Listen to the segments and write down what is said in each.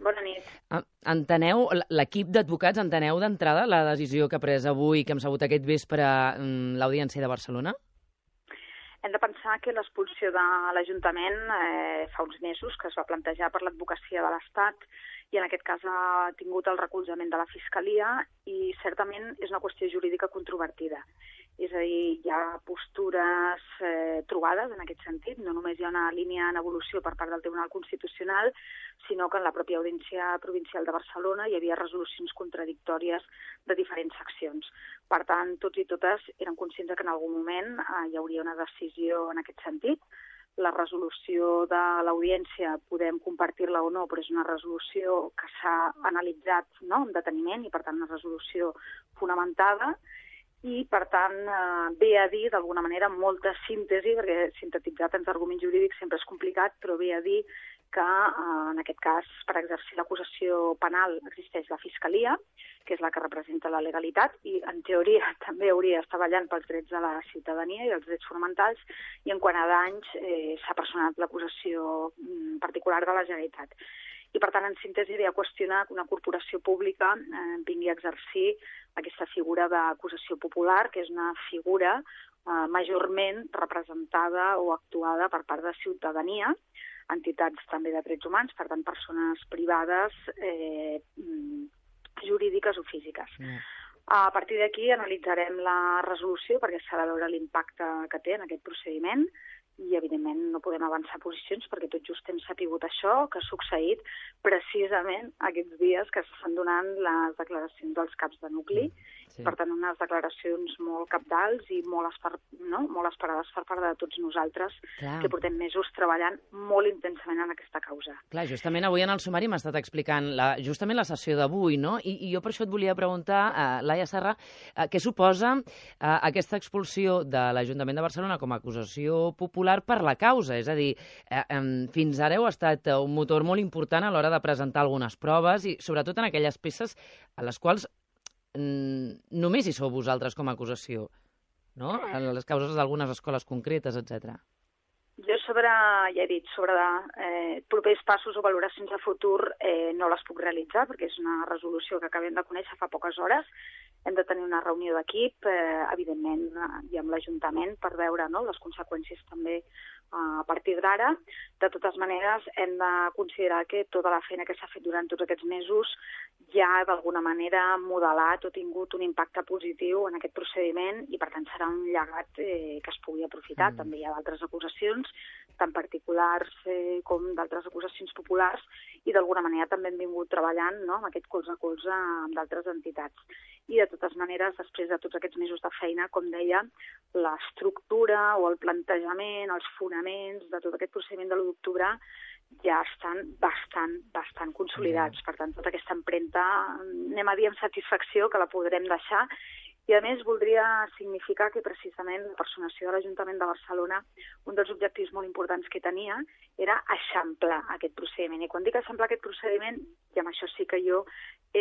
Bona nit. Enteneu, l'equip d'advocats, enteneu d'entrada la decisió que ha pres avui, que hem sabut aquest vespre, l'Audiència de Barcelona? Hem de pensar que l'expulsió de l'Ajuntament fa uns mesos que es va plantejar per l'advocacia de l'Estat i en aquest cas ha tingut el recolzament de la Fiscalia i certament és una qüestió jurídica controvertida. És a dir, hi ha postures trobades en aquest sentit, no només hi ha una línia en evolució per part del Tribunal Constitucional, sinó que en la pròpia Audiència Provincial de Barcelona hi havia resolucions contradictòries de diferents seccions. Per tant, tots i totes eren conscients que en algun moment hi hauria una decisió en aquest sentit. La resolució de l'Audiència podem compartir-la o no, però és una resolució que s'ha analitzat amb deteniment i, per tant, una resolució fonamentada. I, per tant, ve a dir, d'alguna manera, molta síntesi, perquè sintetitzar tants arguments jurídics sempre és complicat, però ve a dir que, en aquest cas, per exercir l'acusació penal existeix la Fiscalia, que és la que representa la legalitat, i, en teoria, també hauria d'estar vetllant pels drets de la ciutadania i els drets fonamentals, i en quant a danys s'ha personat l'acusació particular de la Generalitat. I, per tant, en síntesi, ve a qüestionar que una corporació pública vingui a exercir aquesta figura d'acusació popular, que és una figura majorment representada o actuada per part de ciutadania, entitats també de drets humans, per tant, persones privades, jurídiques o físiques. A partir d'aquí analitzarem la resolució perquè s'ha de veure l'impacte que té en aquest procediment i, evidentment, no podem avançar posicions perquè tot just hem sapigut això, que ha succeït precisament aquests dies que s'estan donant les declaracions dels caps de nucli. Sí. Per tant, unes declaracions molt cabdals i molt esperades per part de tots nosaltres, que portem mesos treballant molt intensament en aquesta causa. Clar, justament avui en el sumari m'ha estat explicant justament la sessió d'avui, no? I jo per això et volia preguntar, Laia Serra, què suposa aquesta expulsió de l'Ajuntament de Barcelona com a acusació popular per la causa? És a dir, fins ara heu estat un motor molt important a l'hora de presentar algunes proves i sobretot en aquelles peces a les quals només hi sou vosaltres com a acusació, no? En les causes d'algunes escoles concretes, etc. Jo ja he dit, sobre propers passos o valoracions de futur no les puc realitzar perquè és una resolució que acabem de conèixer fa poques hores. Hem de tenir una reunió d'equip, evidentment, i amb l'Ajuntament per veure les conseqüències també a partir d'ara. De totes maneres, hem de considerar que tota la feina que s'ha fet durant tots aquests mesos ja d'alguna manera modelat o tingut un impacte positiu en aquest procediment i, per tant, serà un llegat que es pugui aprofitar. També hi ha d'altres acusacions, tant particulars com d'altres acusacions populars, i d'alguna manera també hem vingut treballant amb aquest colze a colze amb d'altres entitats. I, de totes maneres, després de tots aquests mesos de feina, com deia, l'estructura o el plantejament, els fonaments de tot aquest procediment de l'1 d'octubre ja estan bastant consolidats. Per tant, tota aquesta empremta, anem a dir amb satisfacció, que la podrem deixar. I, a més, voldria significar que precisament la personació de l'Ajuntament de Barcelona, un dels objectius molt importants que tenia era eixamplar aquest procediment. I quan dic eixamplar aquest procediment, i amb això sí que jo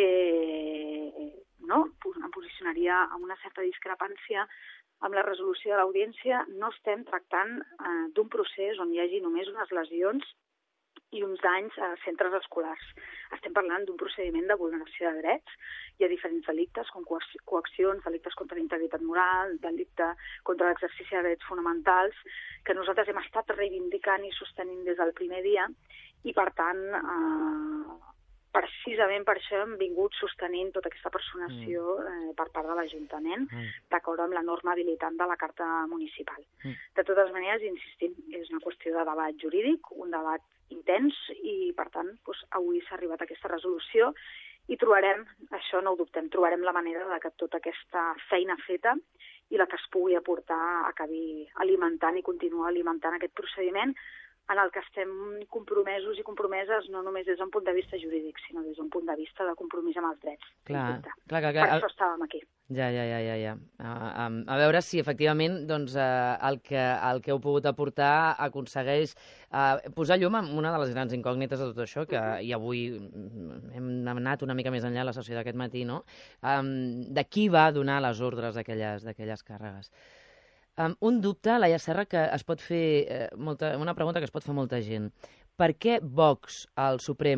em posicionaria amb una certa discrepància amb la resolució de l'Audiència. No estem tractant d'un procés on hi hagi només unes lesions i uns danys a centres escolars. Estem parlant d'un procediment de vulneració de drets. Hi ha diferents delictes, com coaccions, delictes contra la integritat moral, delicte contra l'exercici de drets fonamentals, que nosaltres hem estat reivindicant i sostenint des del primer dia, i, per tant, precisament per això hem vingut sostenint tota aquesta personació per part de l'Ajuntament, d'acord amb la norma habilitant de la Carta Municipal. De totes maneres, insistim, és una qüestió de debat jurídic, un debat intens, i, per tant, avui s'ha arribat a aquesta resolució i trobarem, això no ho dubtem, trobarem la manera de que tota aquesta feina feta i la que es pugui aportar acabi alimentant i continuar alimentant aquest procediment en el que estem compromesos i compromeses no només des d'un punt de vista jurídic, sinó des d'un punt de vista de compromís amb els drets. Clar. Per això estàvem aquí. Ja. A veure si efectivament el que heu pogut aportar aconsegueix posar llum en una de les grans incògnites de tot això, que i avui hem anat una mica més enllà a la sessió d'aquest matí, no? De qui va donar les ordres d'aquelles càrregues. Un dubte, Laia Serra, que es pot fer una pregunta que es pot fer molta gent. Per què Vox al Suprem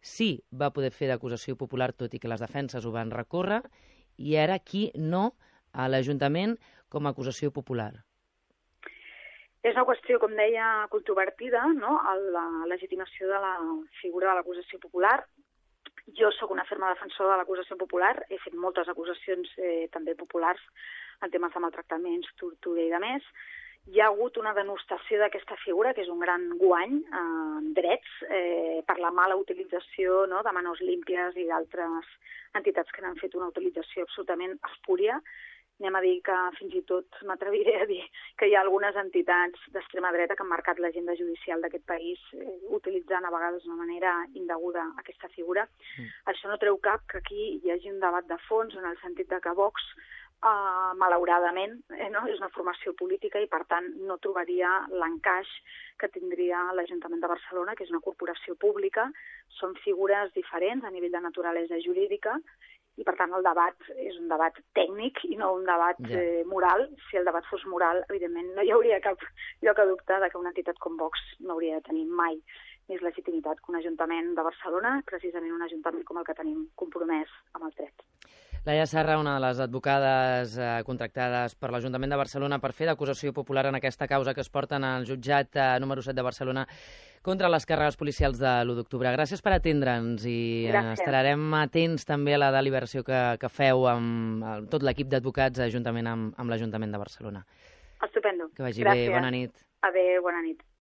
sí va poder fer d'acusació popular, tot i que les defenses ho van recórrer, i ara qui no a l'Ajuntament com a acusació popular. És una qüestió, com deia, controvertida, no?, la legitimació de la figura de l'acusació popular. Jo sóc una ferma defensora de l'acusació popular, he fet moltes acusacions també populars en temes de maltractaments, tortura i de més. Hi ha hagut una denostació d'aquesta figura, que és un gran guany en drets, per la mala utilització, no?, de Manos Límpies i d'altres entitats que n'han fet una utilització absolutament espúria. Anem a dir que fins i tot m'atreviré a dir que hi ha algunes entitats d'extrema dreta que han marcat l'agenda judicial d'aquest país utilitzant a vegades d'una manera indeguda aquesta figura. Això no treu cap que aquí hi hagi un debat de fons en el sentit de que Vox, malauradament, no, és una formació política i, per tant, no trobaria l'encaix que tindria l'Ajuntament de Barcelona, que és una corporació pública. Són figures diferents a nivell de naturalesa jurídica, i, per tant, el debat és un debat tècnic i no un debat moral. Si el debat fos moral, evidentment, no hi hauria cap lloc a dubte de que una entitat com Vox no hauria de tenir mai més legitimitat que un Ajuntament de Barcelona, precisament un Ajuntament com el que tenim compromès amb el dret. Laia Serra, una de les advocades contractades per l'Ajuntament de Barcelona per fer d'acusació popular en aquesta causa que es porten al jutjat número 7 de Barcelona contra les càrregues policials de l'1 d'octubre. Gràcies per atendre'ns i estarem atents també a la deliberació que feu amb tot l'equip d'advocats juntament amb l'Ajuntament de Barcelona. Estupendo. Que vagi bé, bona nit. Adéu, bona nit.